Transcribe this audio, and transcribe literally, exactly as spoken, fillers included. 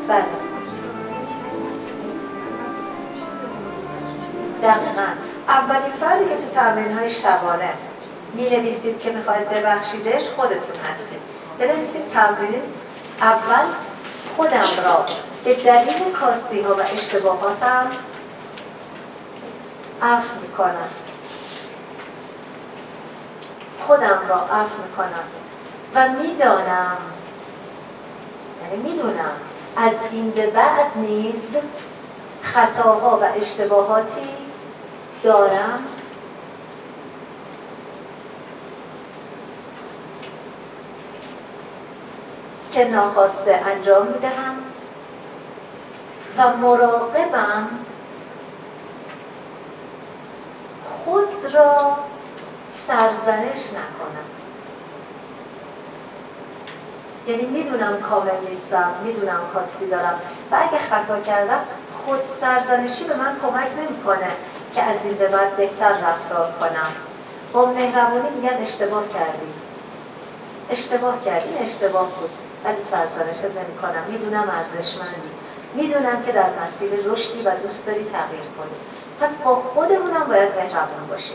بله دقیقا. اولین فردی که تو تمرین‌های شبانه می‌نویسید که می‌خواید ببخشیدش خودتون هستید. بنویسید تمرین اول خودم را به دلیل کاستی‌ها و اشتباهاتم عفو می‌کنم. خودم را عفو می‌کنم و می‌دانم، یعنی می‌دونم از این به بعد نیز خطاها و اشتباهاتی دارم که ناخواسته انجام میدهم و مراقبم خود را سرزنش نکنم. یعنی میدونم کامل نیستم، میدونم کاستی دارم و اگه خطا کردم خود سرزنشی به من کمک نمیکنه که از این به بعد بهتر رفتار کنم. با مهربانی میگن اشتباه کردی، اشتباه کردی، این اشتباه بود، ولی سرزنشت نمی کنم. میدونم ارزشمندی، میدونم که در مسیر رشدی و دوست داری تغییر کنی. پس با خودمونم باید مهربان باشیم.